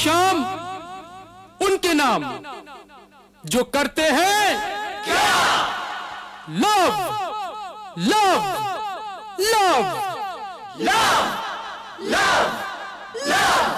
शाम उनके नाम जो करते हैं क्या? Love love love love love love.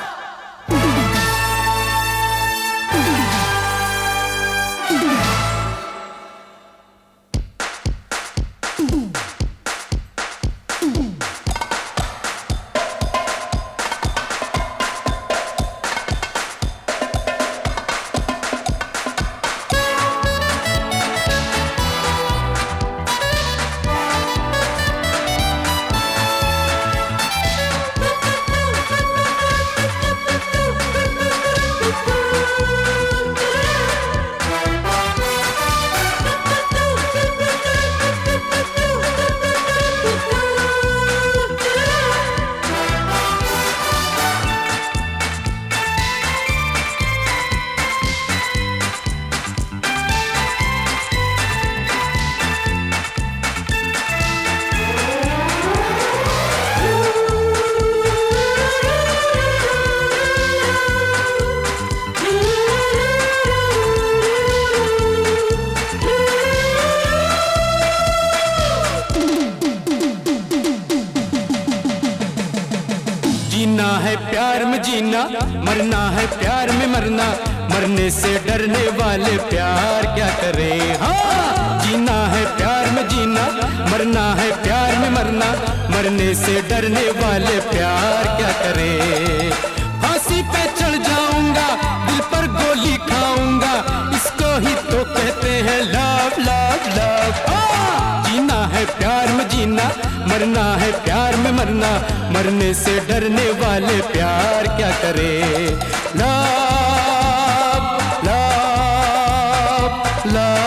जीना है प्यार में जीना, मरना है प्यार में मरना, मरने से डरने वाले प्यार क्या करे। हाँ, जीना है प्यार में जीना, मरना है प्यार में मरना, मरने से डरने वाले प्यार क्या करे। फांसी पे चढ़ जाऊंगा, दिल पर गोली खाऊंगा, इसको ही तो कहते हैं लव लव लव। जीना है प्यार में जीना, मरना है प्यार में मरना, मरने से डरने वाले प्यार क्या करे। Love love love.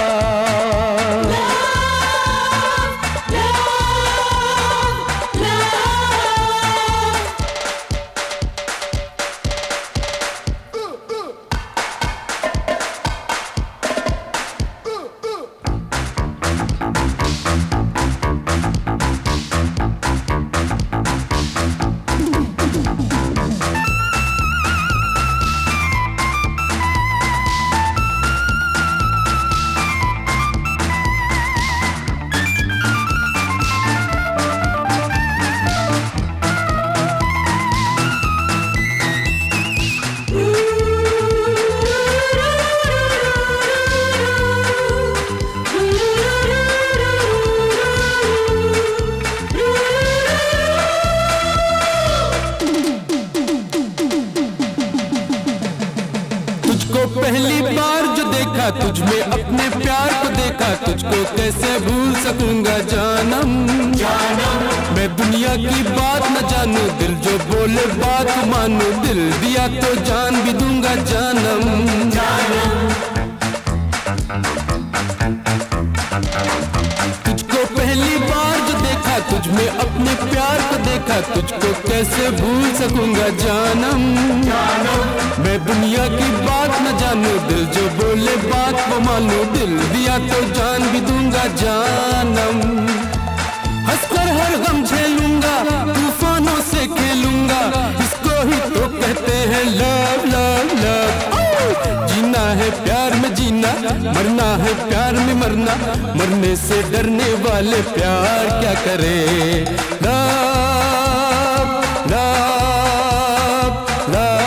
पहली बार जो देखा तुझ में अपने प्यार को देखा, तुझको कैसे भूल सकूंगा जानम जानम। मैं दुनिया की बात न जानू, दिल जो बोले बात मानू, दिल दिया तो जान भी दूंगा जानम जानम। तुझको पहली बार जो देखा, तुझ में अपने प्यार को देखा, तुझको कैसे भूल सकूंगा जानम जानम। मैं दुनिया की बात न जानू, दिल जो बोले बात वो मानू, दिल दिया तो जान भी दूंगा जानम। हंसकर हर गम झेलूंगा, तूफानों से खेलूंगा, इसको ही तो कहते हैं लव लव लव। जीना है प्यार में जीना, मरना है प्यार में मरना, मरने से डरने वाले प्यार क्या करे। Love love love.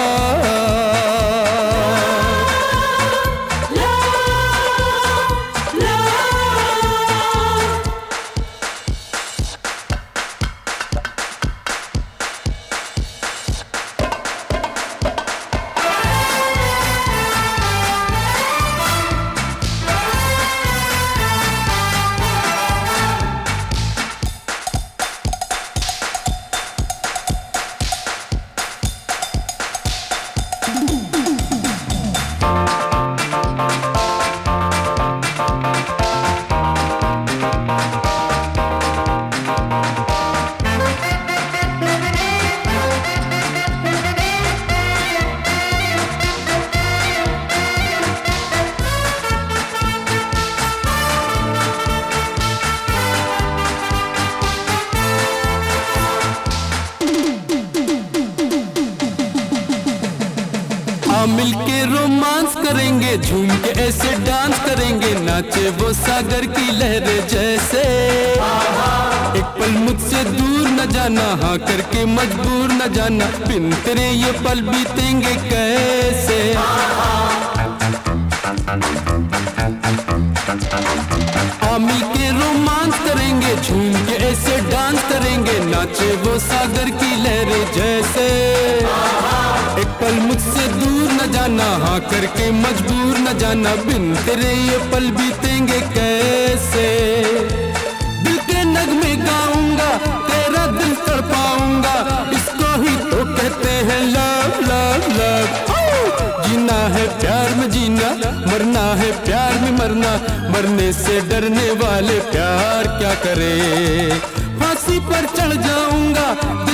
रोमांस करेंगे, झूम के ऐसे डांस करेंगे, नाचे वो सागर की लहरें जैसे। एक पल मुझसे दूर न जाना, हाँ करके मजबूर न जाना, बिन तेरे ये पल बीतेंगे कैसे। मिल के रोमांस करेंगे, झूम के ऐसे डांस करेंगे, नाचे वो सागर की लहरें जैसे। एक पल मुझसे दूर न जाना, हाँ करके मजबूर न जाना, बिन तेरे ये पल बीतेंगे कैसे। दिल के नगमे गाऊंगा, तेरा दिल तड़पाऊंगा, इसको ही तो कहते हैं लव लव लव। जीना है प्यार में जीना, मरना है प्यार में मरना, मरने से डरने वाले प्यार क्या करे। फांसी पर चढ़ जाऊंगा,